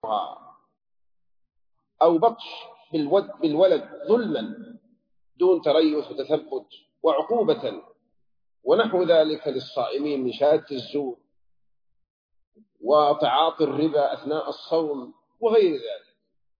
أو بطش بالولد ظلما دون تريث وتثبت وعقوبة، ونحو ذلك للصائمين من شهادة الزور وتعاطي الربا أثناء الصوم وغير ذلك،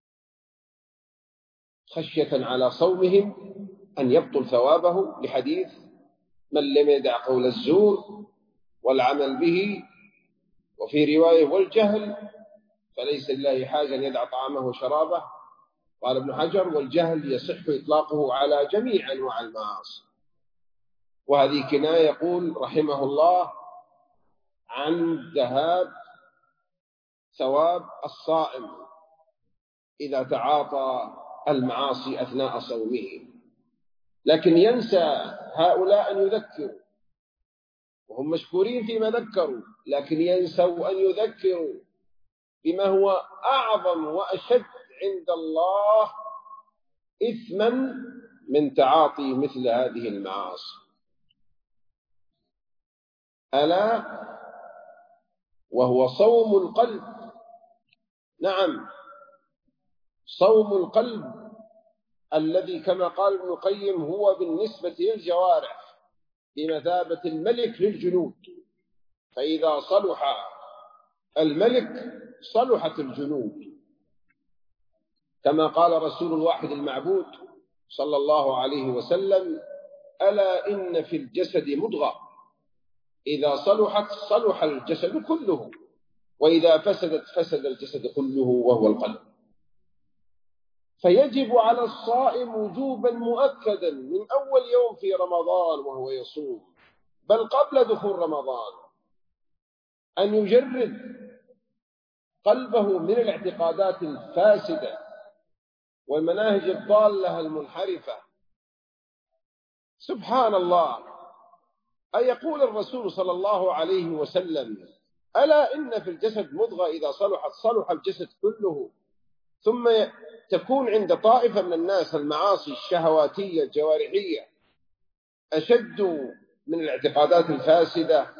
خشية على صومهم أن يبطل ثوابه، لحديث من لم يدع قول الزور والعمل به، وفي رواية والجهل فليس لله حاجة أن يدع طعامه وشرابه. قال ابن حجر والجهل يصح إطلاقه على جميع أنواع المعاصي. وهذه كناية يقول رحمه الله عن ذهاب ثواب الصائم إذا تعاطى المعاصي أثناء صومه. لكن ينسى هؤلاء أن يذكروا، وهم مشكورين فيما ذكروا، لكن ينسوا أن يذكروا بما هو أعظم وأشد عند الله إثما من تعاطي مثل هذه المعاصي. ألا وهو صوم القلب. نعم، صوم القلب الذي كما قال ابن القيم هو بالنسبة للجوارح بمثابة الملك للجنود، فإذا صلح الملك صلحت الجنود، كما قال رسول الواحد المعبود صلى الله عليه وسلم: ألا إن في الجسد مضغة إذا صلحت صلح الجسد كله، وإذا فسدت فسد الجسد كله، وهو القلب. فيجب على الصائم وجوبا مؤكدا من أول يوم في رمضان وهو يصوم، بل قبل دخول رمضان، أن يجرد قلبه من الاعتقادات الفاسدة والمناهج الضالة المنحرفة. سبحان الله، أي يقول الرسول صلى الله عليه وسلم: ألا إن في الجسد مضغة إذا صلحت صلح الجسد كله، ثم تكون عند طائفة من الناس المعاصي الشهواتية الجوارحية أشد من الاعتقادات الفاسدة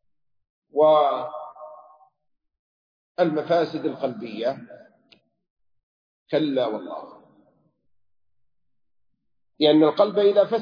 والمفاسد القلبية. كلا والله، لأن القلب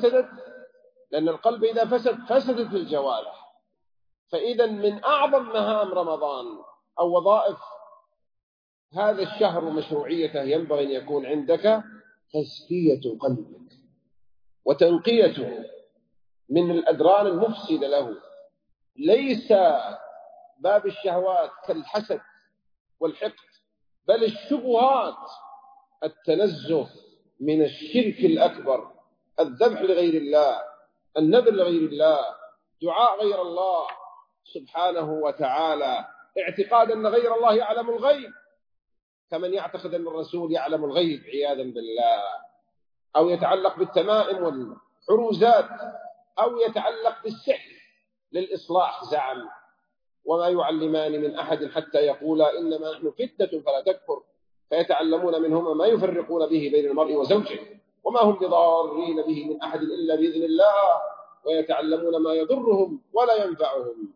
إذا فسدت الجوارح. فإذا من أعظم مهام رمضان أو وظائف هذا الشهر ومشروعيته ينبغي أن يكون عندك تزكية قلبك وتنقيته من الأدران المفسدة له. ليس باب الشهوات كالحسد والحقد، بل الشبهات، التنزه من الشرك الأكبر، الذبح لغير الله، النذر لغير الله، دعاء غير الله سبحانه وتعالى، اعتقاد أن غير الله يعلم الغيب، كمن يعتقد أن الرسول يعلم الغيب عياذا بالله، أو يتعلق بالتمائم والحروزات، أو يتعلق بالسحر للإصلاح زعم. وما يعلمان من أحد حتى يقولا إنما نحن فتنة فلا تكفر، فيتعلمون منهما ما يفرقون به بين المرء وزوجه، وما هم بضارين به من أحد إلا بإذن الله، ويتعلمون ما يضرهم ولا ينفعهم.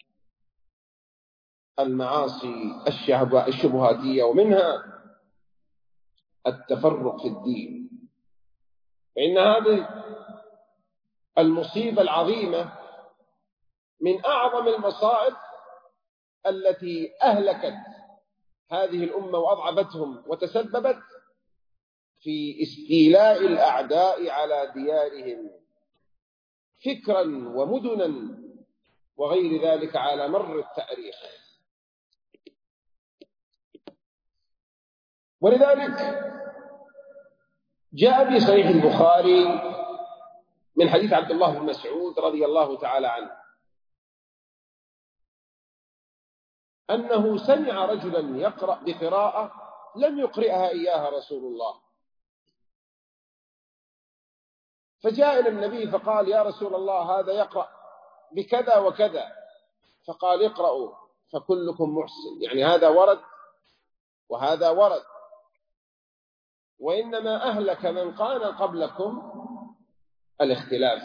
المعاصي الشبهاتية، ومنها التفرق في الدين، فإن هذه المصيبة العظيمة من أعظم المصائب التي أهلكت هذه الأمة وأضعفتهم، وتسببت في استيلاء الأعداء على ديارهم فكرا ومدنا وغير ذلك على مر التاريخ. ولذلك جاء في صحيح البخاري من حديث عبد الله بن مسعود رضي الله تعالى عنه أنه سمع رجلا يقرأ بقراءة لم يقرئها إياها رسول الله، فجاء إلى النبي فقال: يا رسول الله، هذا يقرأ بكذا وكذا. فقال: اقرأوا فكلكم محسن، يعني هذا ورد وهذا ورد، وإنما أهلك من كان قبلكم الاختلاف،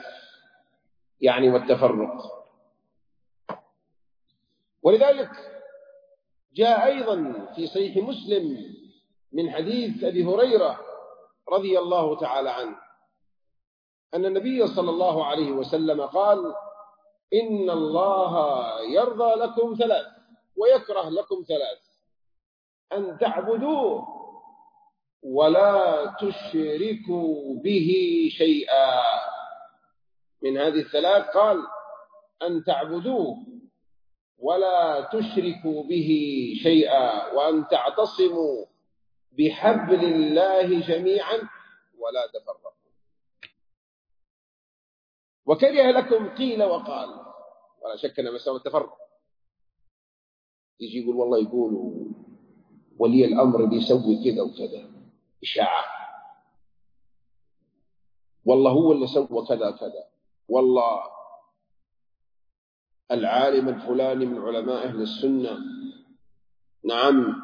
يعني والتفرق. ولذلك جاء أيضا في صحيح مسلم من حديث أبي هريرة رضي الله تعالى عنه أن النبي صلى الله عليه وسلم قال: إن الله يرضى لكم ثلاث ويكره لكم ثلاث: أن تعبدوه ولا تشركوا به شيئا. من هذه الثلاث قال: أن تعبدوه ولا تشركوا به شيئا، وأن تعتصموا بحبل الله جميعا ولا تفرقوا. وكره لكم قيل وقال، ولا شك أن مسألة التفرق يجي يقول والله يقولوا ولي الأمر بيسوي كذا وكذا، إشاعة، والله هو اللي سوى كذا كذا، والله العالم الفلاني من علماء أهل السنة نعم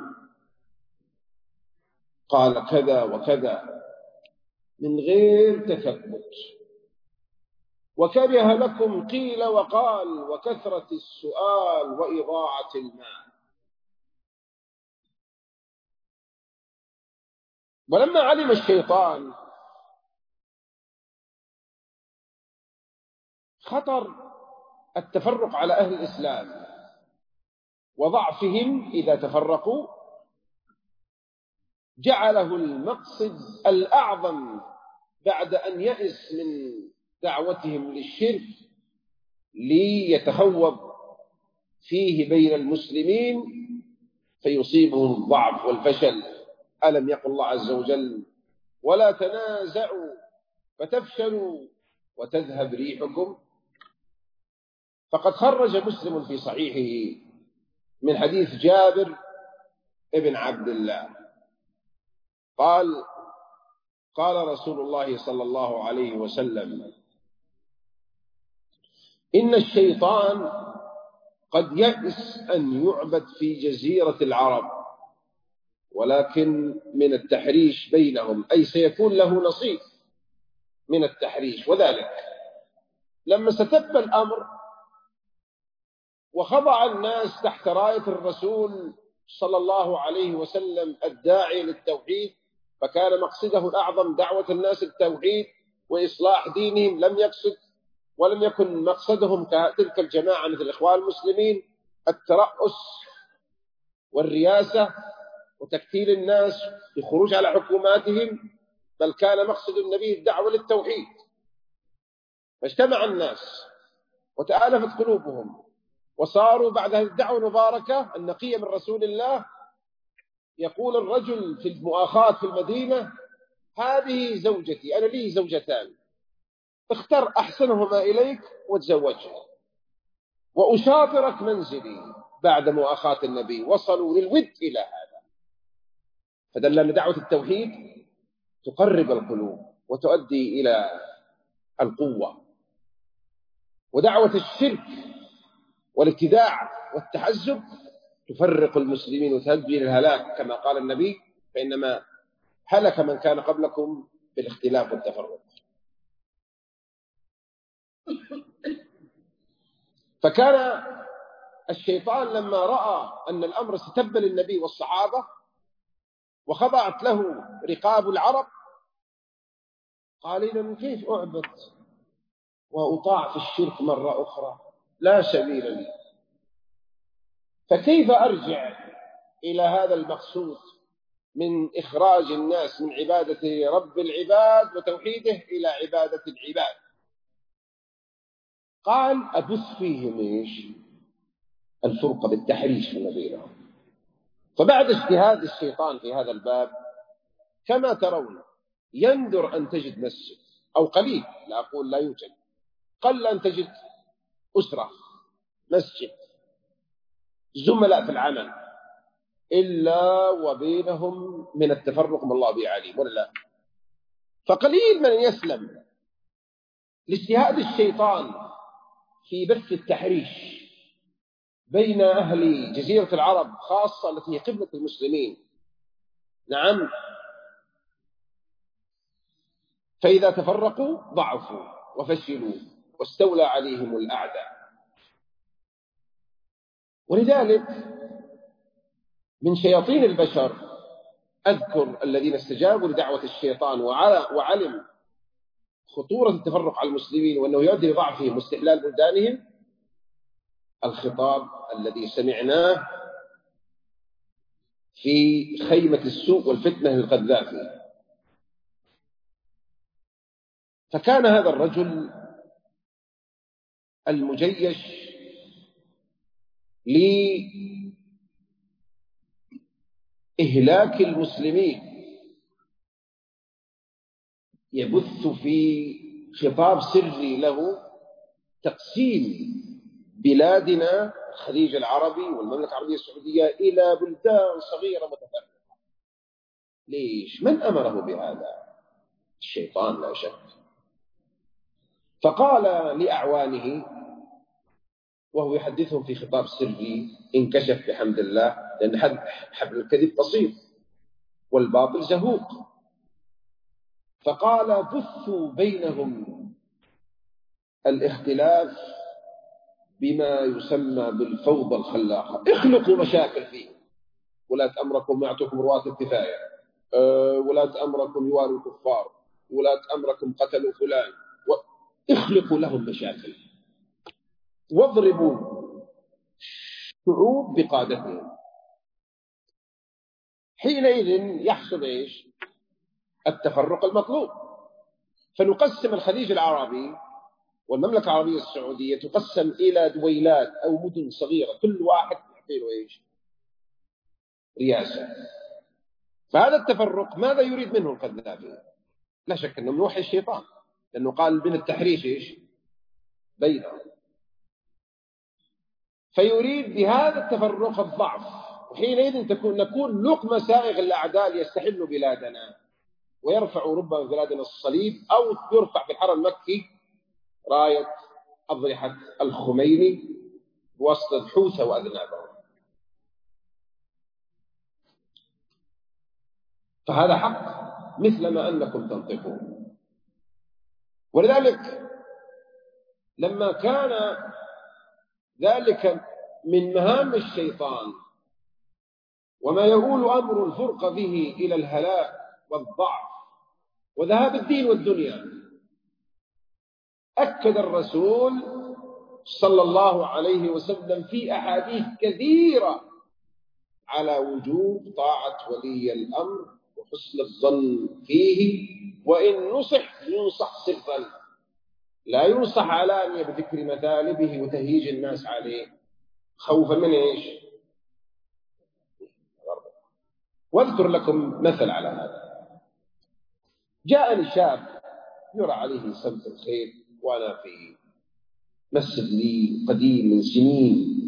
قال كذا وكذا، من غير تثبت. وكره لكم قيل وقال وكثرة السؤال وإضاعة المال. ولما علم الشيطان خطر التفرق على أهل الإسلام وضعفهم إذا تفرقوا، جعله المقصد الأعظم بعد أن يئس من دعوتهم للشرك ليتخوض فيه بين المسلمين فيصيبهم الضعف والفشل. ألم يقل الله عز وجل: ولا تنازعوا فتفشلوا وتذهب ريحكم؟ فقد خرج مسلم في صحيحه من حديث جابر ابن عبد الله قال: قال رسول الله صلى الله عليه وسلم: إن الشيطان قد يئس أن يعبد في جزيرة العرب، ولكن من التحريش بينهم، أي سيكون له نصيب من التحريش. وذلك لما استتب الأمر وخضع الناس تحت راية الرسول صلى الله عليه وسلم الداعي للتوحيد، فكان مقصده الأعظم دعوة الناس التوحيد وإصلاح دينهم، لم يقصد ولم يكن مقصدهم كتلك الجماعة مثل الإخوان المسلمين الترأس والرياسة وتكتيل الناس بالخروج على حكوماتهم، بل كان مقصد النبي الدعوة للتوحيد. فاجتمع الناس وتآلفت قلوبهم وصاروا بعد هذه الدعوة المباركة النقية من رسول الله يقول الرجل في المؤاخاة في المدينة: هذه زوجتي، أنا لي زوجتان، اختر أحسنهما إليك وتزوجها، وأشاطرك منزلي. بعد مؤاخاة النبي وصلوا للود إلى هذا، فدل أن دعوة التوحيد تقرب القلوب وتؤدي إلى القوة، ودعوة الشرك والابتداع والتحزب تفرق المسلمين وتهدي إلى الهلاك، كما قال النبي: فإنما هلك من كان قبلكم بالاختلاف والتفرق. فكان الشيطان لما رأى أن الأمر استتب للنبي والصحابة وخضعت له رقاب العرب قال: إذن كيف أعبد وأطاع في الشرك مرة أخرى؟ لا سبيل لي. فكيف أرجع إلى هذا المقصود من إخراج الناس من عبادة رب العباد وتوحيده إلى عبادة العباد؟ قال: أبث فيهم إيش؟ الفرقة بالتحريش فيما بينهم. فبعد اجتهاد الشيطان في هذا الباب كما ترون يندر أن تجد مسجد، أو قليل، لا أقول لا يوجد، قل أن تجد أسرة مسجد زملاء في العمل إلا وبينهم من التفرق ما الله به عليم، ولا لا؟ فقليل من يسلم لاجتهاد الشيطان في بث التحريش بين أهل جزيرة العرب خاصة التي هي قبلة المسلمين. نعم، فإذا تفرقوا ضعفوا وفشلوا واستولى عليهم الأعداء. ولذلك من شياطين البشر أذكر الذين استجابوا لدعوة الشيطان وعلم خطورة التفرق على المسلمين وأنه يؤدي لضعفهم واستحلال بلدانهم. الخطاب الذي سمعناه في خيمة السوء والفتنة للقذافي. فكان هذا الرجل المجيش لإهلاك المسلمين يبث في خطاب سري له تقسيم بلادنا الخليج العربي والمملكة العربية السعودية إلى بلدان صغيرة متفرقة. ليش؟ من أمره بهذا؟ الشيطان لا شك. فقال لأعوانه وهو يحدثهم في خطاب سري انكشف بحمد الله، لأن حبل الكذب بسيط والباطل زهوق. فقال بثوا بينهم الاختلاف بما يسمى بالفوضى الخلاقة، اخلقوا مشاكل فيه. ولاة أمركم يعطوكم رواة الكفاية، ولاة أمركم يواروا الكفار، ولاة أمركم قتلوا فلان، اخلقوا لهم مشاكل واضربوا شعوب بقادتهم. حينئذ يحصل ايش؟ التفرق المطلوب. فنقسم الخليج العربي والمملكة العربية السعودية تقسم إلى دويلات أو مدن صغيرة، كل واحد يعطي له ايش؟ رياسة. فهذا التفرق ماذا يريد منه القذافي؟ لا شك أنه من وحي الشيطان، لأنه قال من التحريش ايش؟ بينهم. فيريد بهذا التفرق الضعف، وحينئذ نكون لقمة سائغ الأعداء ليستحلوا بلادنا ويرفعوا ربما بلادنا الصليب، أو يرفع في الحرم المكي راية أضرحة الخميني وسط الحوثة وأذنابهم. فهذا حق مثل ما أنكم تنطقون. ولذلك لما كان ذلك من مهام الشيطان وما يؤول أمر الفرقة به إلى الهلاك والضعف وذهاب الدين والدنيا، أكد الرسول صلى الله عليه وسلم في أحاديث كثيرة على وجوب طاعة ولي الأمر وحسن الظن فيه، وإن نصح ينصح سرا، لا ينصح علانية بذكر مثالبه وتهييج الناس عليه خوفا من ايش؟ واذكر لكم مثل على هذا. جاءني شاب يرى عليه سمت الخير وانا في مسجد لي قديم من سنين،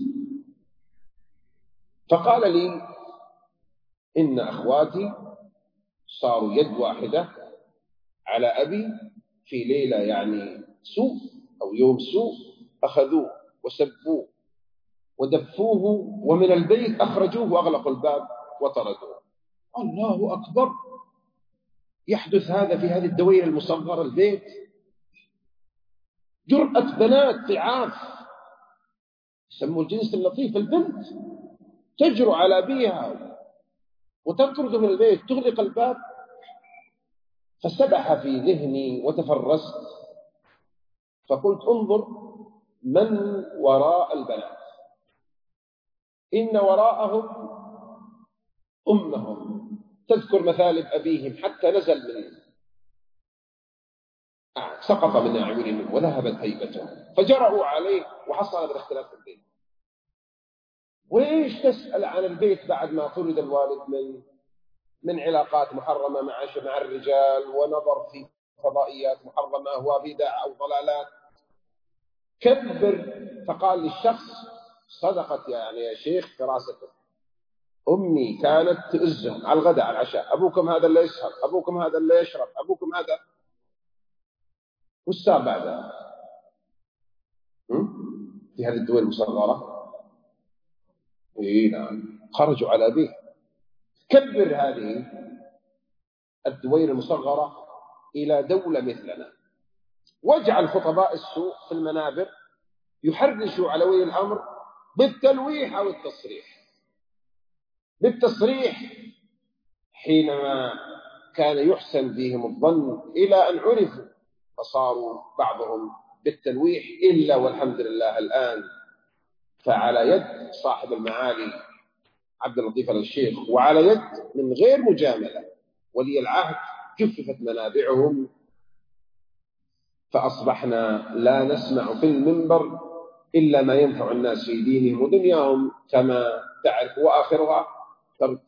فقال لي إن أخواتي صاروا يد واحدة على أبي في ليلة يعني سوء أو يوم سوء، أخذوه وسبوه ودفوه ومن البيت أخرجوه وأغلقوا الباب وطردوه. الله أكبر، يحدث هذا في هذه الدويرة المصغرة البيت؟ جرأة بنات ضعاف يسموا الجنس اللطيف، البنت تجرؤ على أبيها وتطرد من البيت تغلق الباب. فسبح في ذهني وتفرست، فقلت انظر من وراء البنات، إن وراءهم أمهم تذكر مثالب أبيهم حتى نزل من سقط من أعينهم وذهبت هيبتهم، فجرأوا عليه وحصل بالاختلاف في البيت. وإيش تسأل عن البيت بعد ما طرد الوالد من علاقات محرمة مع الرجال ونظر في فضائيات محرمة وبدع أو ضلالات؟ كبر. فقال للشخص صدقت يعني يا شيخ فراستك، أمي كانت تؤزهم على الغداء على العشاء، أبوكم هذا اللي يسهر، أبوكم هذا اللي يشرب، أبوكم هذا. والسابع بعدها في هذه الدول المصغرة نعم خرجوا على أبيه. كبر هذه الدول المصغرة إلى دولة مثلنا، واجعل خطباء السوء في المنابر يحرشوا على ولي الأمر بالتلويح أو التصريح. بالتصريح حينما كان يحسن بهم الظن إلى أن عرفوا، فصاروا بعضهم بالتلويح، إلا والحمد لله الآن فعلى يد صاحب المعالي عبد اللطيف الشيخ وعلى يد من غير مجاملة ولي العهد جففت منابعهم، فأصبحنا لا نسمع في المنبر إلا ما ينفع الناس في دينهم ودنياهم كما تعرف، وآخرها ترك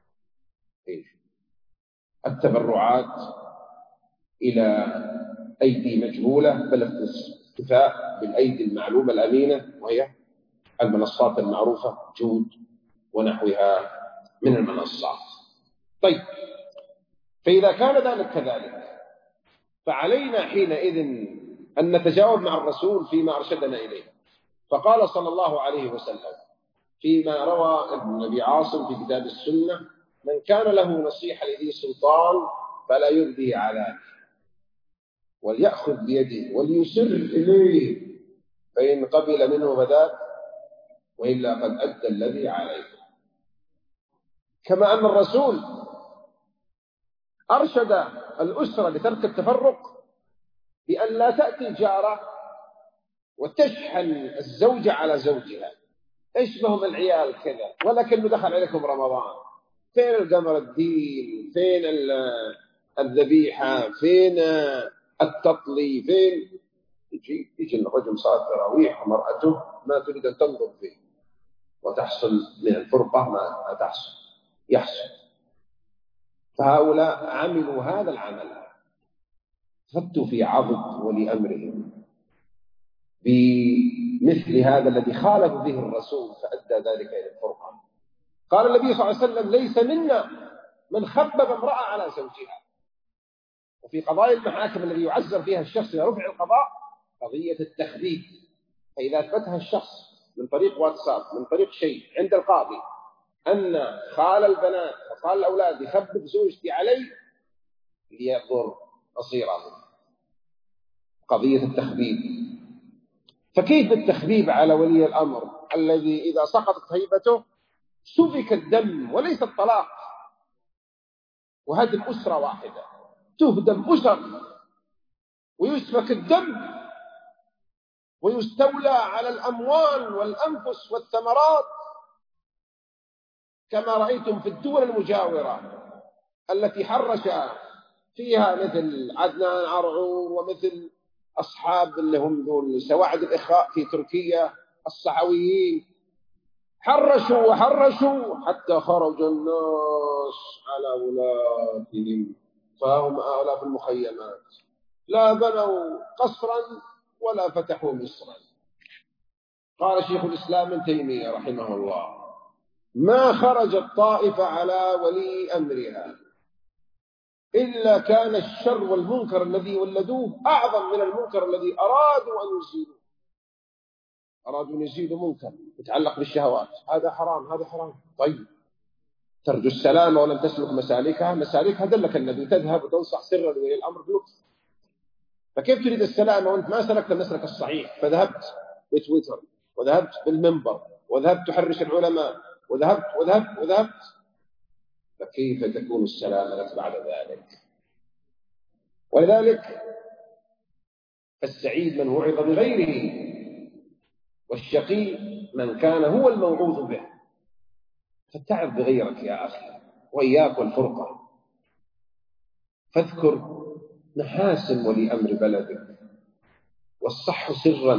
التبرعات إلى أيدي مجهولة، بل الاكتفاء بالأيدي المعلومة الأمينة، وهي المنصات المعروفة جود ونحوها من المنصات. طيب، فإذا كان ذلك كذلك فعلينا حينئذ أن نتجاوب مع الرسول فيما أرشدنا إليه. فقال صلى الله عليه وسلم فيما روى ابن أبي عاصم في كتاب السنة: من كان له نصيحة لذي سلطان فلا يبدي علانية، وليأخذ بيده وليسر إليه، فإن قبل منه فذاك، وإلا قد أدى الذي عليه. كما أن الرسول أرشد الأسرة لترك التفرق بأن لا تأتي الجارة وتشحن الزوجة على زوجها، إيش بهم العيال كذا، ولكنه دخل عليكم رمضان، فين القمر الدين، فين الذبيحة، فين التطلي، فين يجي الرجل صلاة التراويح ومرأته ما تريد أن تنظر فيه، وتحصل من الفرقة ما يحصل. فهؤلاء عملوا هذا العمل، فتوا في عضد ولي أمرهم بمثل هذا الذي خالف به الرسول، فأدى ذلك إلى الفرقة. قال النبي صلى الله عليه وسلم: ليس منا من خبب امرأة على زوجها. وفي قضايا المحاكم الذي يعزر فيها الشخص إلى رفع القضاء قضية التخبيب، فإذا أثبتها الشخص من طريق واتساب، من طريق شيء عند القاضي، أن خال البنات وخال الأولاد يخبب زوجتي علي، ليضر مصيره، قضية التخبيب. فكيف التخبيب على ولي الأمر الذي إذا سقطت هيبته سفك الدم، وليس الطلاق وهدم أسرة واحدة، تهدم أسر ويسفك الدم ويستولى على الأموال والأنفس والثمرات، كما رأيتم في الدول المجاورة التي حرش فيها مثل عدنان عرعور ومثل أصحاب اللي هم دول سواعد الإخاء في تركيا، الصحويين، حرشوا حتى خرج الناس على ولاتهم، فهم آلاف المخيمات، لا بنوا قصرا ولا فتحوا مصرا. قال شيخ الإسلام ابن تيمية رحمه الله: ما خرجت طائفة على ولي أمرها إلا كان الشر والمنكر الذي ولدوه أعظم من المنكر الذي أرادوا أن يزيلوه. أرادوا أن يزيلوا منكر يتعلق بالشهوات، هذا حرام هذا حرام. طيب، ترجو السلامة ولم تسلك مسالكها دلك النبي، تذهب وتنصح سرا لولي الأمر بلطف. فكيف تريد السلامة وأنت ما سلكت المسلك الصحيح؟ فذهبت بتويتر، وذهبت بالمنبر، وذهبت تحرش العلماء، وذهبت، فكيف تكون السلامة لك بعد ذلك؟ ولذلك السعيد من وعظ بغيره، والشقي من كان هو الموعوظ به. فاتعظ بغيرك يا أخي، وإياك والفرقة. فاذكر محاسن ولي أمر بلدك والصح سرا،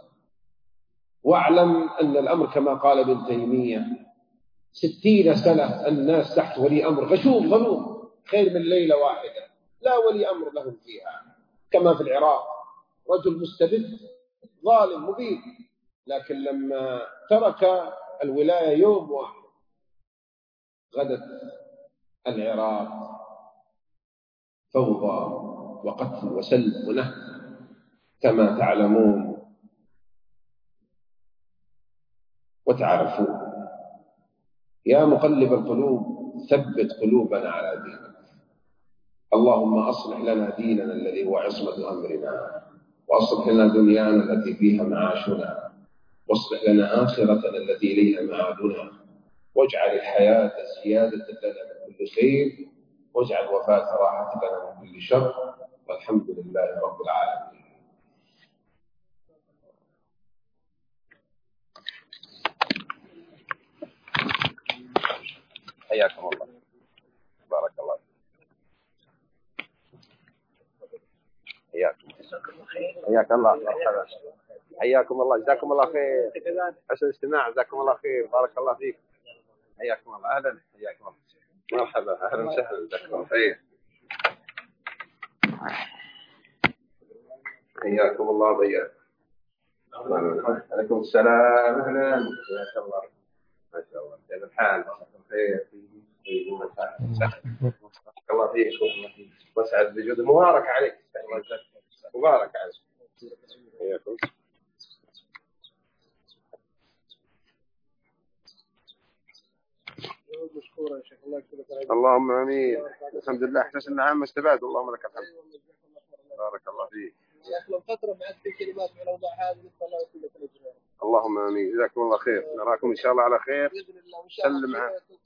واعلم أن الأمر كما قال ابن تيمية: 60 سنة الناس تحت ولي أمر غشوم ظلوم خير من ليلة واحدة لا ولي أمر لهم فيها. كما في العراق رجل مستبد ظالم مبيد، لكن لما ترك الولاية يوم واحد غدت العراق فوضى وقتل وسلب ونهب كما تعلمون وتعرفون. يا مقلب القلوب ثبت قلوبنا على دينك. اللهم أصلح لنا ديننا الذي هو عصمة أمرنا، وأصلح لنا دنيانا التي فيها معاشنا، واصلح لنا آخرتنا التي إليها معادنا، واجعل الحياة زيادة لنا من كل خير، واجعل الوفاة راحة لنا من كل شر، والحمد لله رب العالمين. حياكم الله، بارك الله، حياكم حياك الله، مرحبا، حياكم الله، جزاكم الله خير، حسن استماع، جزاكم الله خير، بارك الله فيك، حياكم الله، اهلا، حياكم الله، مرحبا، اهلا وسهلا، جزاكم الله خير، حياكم الله ضياء. عليكم السلام، اهلا، حياك الله، ما شاء الله، كيف الحال؟ خير، بارك الله فيك، واسعد بجود، مبارك عليك، مبارك عليك، حياكم. مشكورا يا شيخ، الله يكتبك. اللهم امين، الحمد لله، احسن النعم استفاد، اللهم لك الحمد، بارك الله فيك. من فتره بعد في كلمات من الاوضاع هذه، نسال الله يكتبك الاجر. اللهم امين، جزاكم الله خير، نراكم ان شاء الله على خير، باذن الله، وان شاء الله